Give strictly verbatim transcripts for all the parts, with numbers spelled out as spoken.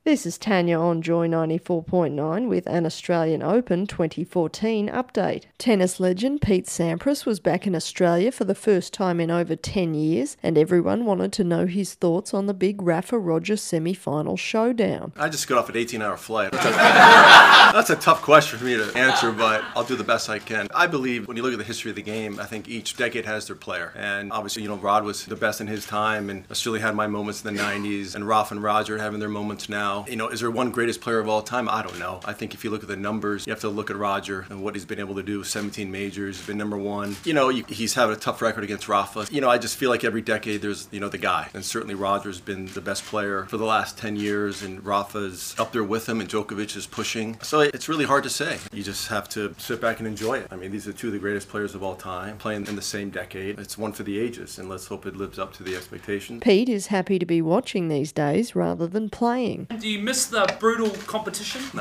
This is Tanya on Joy ninety-four point nine with an Australian Open twenty fourteen update. Tennis legend Pete Sampras was back in Australia for the first time in over ten years, and everyone wanted to know his thoughts on the big Rafa-Roger semi-final showdown. I just got off an eighteen hour flight. That's a, that's a tough question for me to answer, but I'll do the best I can. I believe when you look at the history of the game, I think each decade has their player. And obviously, you know, Rod was the best in his time, and Australia had my moments in the nineties, and Rafa and Roger are having their moments now. You know, is there one greatest player of all time? I don't know. I think if you look at the numbers, you have to look at Roger and what he's been able to do. seventeen majors, he's been number one. You know, you, he's having a tough record against Rafa. You know, I just feel like every decade there's, you know, the guy. And certainly Roger's been the best player for the last ten years, and Rafa's up there with him, and Djokovic is pushing. So it's really hard to say. You just have to sit back and enjoy it. I mean, these are two of the greatest players of all time, playing in the same decade. It's one for the ages, and let's hope it lives up to the expectations. Pete is happy to be watching these days rather than playing. Do you miss the brutal competition? No.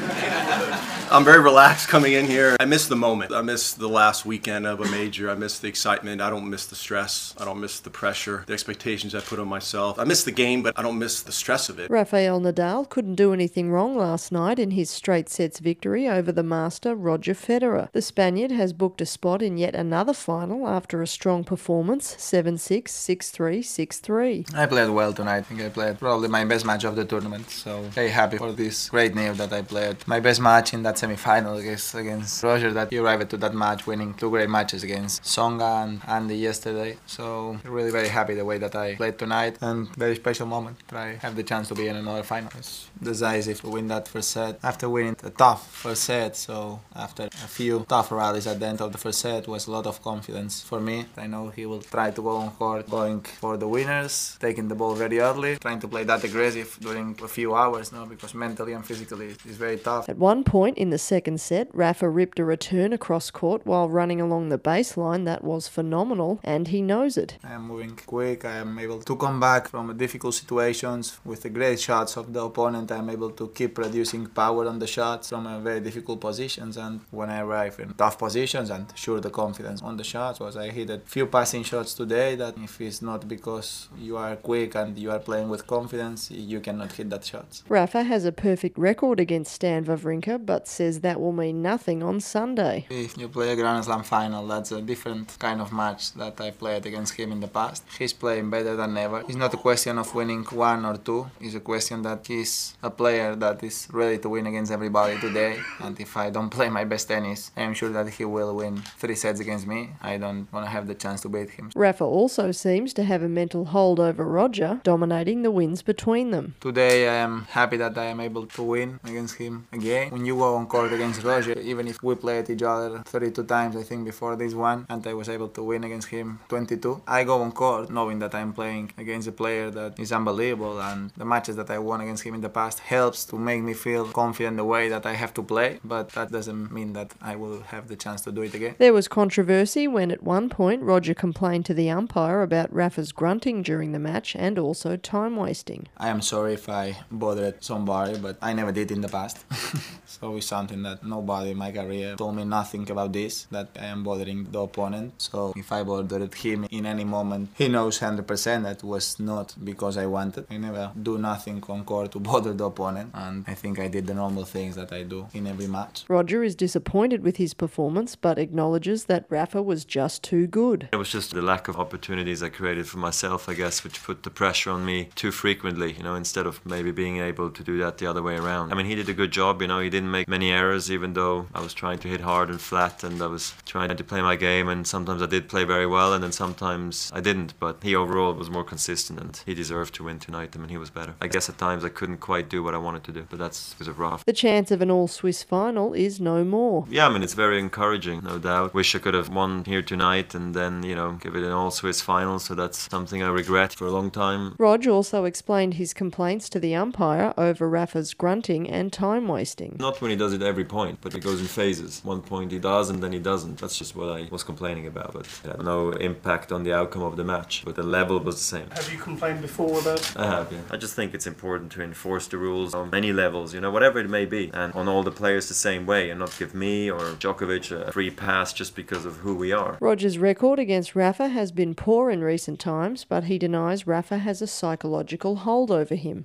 I'm very relaxed coming in here. I miss the moment. I miss the last weekend of a major. I miss the excitement. I don't miss the stress. I don't miss the pressure, the expectations I put on myself. I miss the game, but I don't miss the stress of it. Rafael Nadal couldn't do anything wrong last night in his straight sets victory over the master Roger Federer. The Spaniard has booked a spot in yet another final after a strong performance, seven six, six three, six three. I played well tonight. I think I played probably my best match of the tournament, so very happy for this great news that I played my best match in that semi-final against, against Roger, that he arrived to that match winning two great matches against Tsonga and Andy yesterday. So really very happy the way that I played tonight, and very special moment that I have the chance to be in another final. It's decisive to win that first set after winning a tough first set. So after a few tough rallies at the end of the first set was a lot of confidence for me. I know he will try to go on court going for the winners, taking the ball very early, trying to play that aggressive during a few hours now, because mentally and physically it's very tough. At one point in the second set, Rafa ripped a return across court while running along the baseline. That was phenomenal, and he knows it. I am moving quick, I am able to come back from difficult situations with the great shots of the opponent. I am able to keep producing power on the shots from a very difficult positions, and when I arrive in tough positions, and sure the confidence on the shots was I hit a few passing shots today that if it's not because you are quick and you are playing with confidence, you cannot hit that shots. Rafa has a perfect record against Stan Wawrinka, but says that will mean nothing on Sunday. If you play a Grand Slam final, that's a different kind of match that I played against him in the past. He's playing better than ever. It's not a question of winning one or two. It's a question that he's a player that is ready to win against everybody today. And if I don't play my best tennis, I'm sure that he will win three sets against me. I don't want to have the chance to beat him. Rafa also seems to have a mental hold over Roger, dominating the wins between them. Today I am happy that I am able to win against him again. When you go on court against Roger, even if we played each other thirty-two times I think before this one, and I was able to win against him twenty-two, I go on court knowing that I'm playing against a player that is unbelievable, and the matches that I won against him in the past helps to make me feel confident the way that I have to play, but that doesn't mean that I will have the chance to do it again. There was controversy when at one point Roger complained to the umpire about Rafa's grunting during the match and also time wasting. I am sorry if I bothered somebody, but I never did in the past. So it's something that nobody in my career told me nothing about this, that I am bothering the opponent. So if I bothered him in any moment, he knows one hundred percent that was not because I wanted. I never do nothing on court to bother the opponent, and I think I did the normal things that I do in every match. Roger is disappointed with his performance, but acknowledges that Rafa was just too good. It was just the lack of opportunities I created for myself, I guess, which put the pressure on me too frequently, you know, instead of maybe being able to do that the other way around. I mean, he did a good job, you know, he didn't make many errors, even though I was trying to hit hard and flat, and I was trying to play my game, and sometimes I did play very well, and then sometimes I didn't, but he overall was more consistent, and he deserved to win tonight. I mean, he was better. I guess at times I couldn't quite do what I wanted to do, but that's because of Rafa. The chance of an all-Swiss final is no more. Yeah, I mean, it's very encouraging, no doubt. Wish I could have won here tonight and then, you know, give it an all-Swiss final, so that's something I regret for a long time. Rog also explained his complaints to the umpire over Rafa's grunting and time wasting. Not when he does it every point, but it goes in phases. One point he does and then he doesn't. That's just what I was complaining about, but it had no impact on the outcome of the match, but the level was the same. Have you complained before about? I have, yeah. I just think it's important to enforce the rules on many levels, you know, whatever it may be, and on all the players the same way, and not give me or Djokovic a free pass just because of who we are. Roger's record against Rafa has been poor in recent times, but he denies Rafa has a psychological hold over him. No, I don't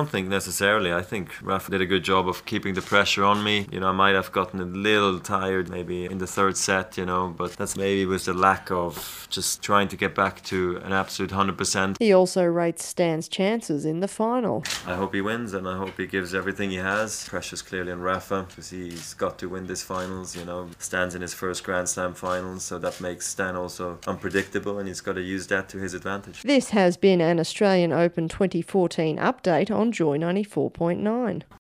don't think necessarily. I think Rafa did a good job of keeping the pressure on me. You know, I might have gotten a little tired maybe in the third set, you know, but that's maybe was the lack of just trying to get back to an absolute one hundred percent. He also rates Stan's chances in the final. I hope he wins, and I hope he gives everything he has. Pressure's clearly on Rafa because he's got to win this finals, you know. Stan's in his first Grand Slam finals, so that makes Stan also unpredictable, and he's got to use that to his advantage. This has been an Australian Open twenty fourteen update on Joy ninety-four point nine.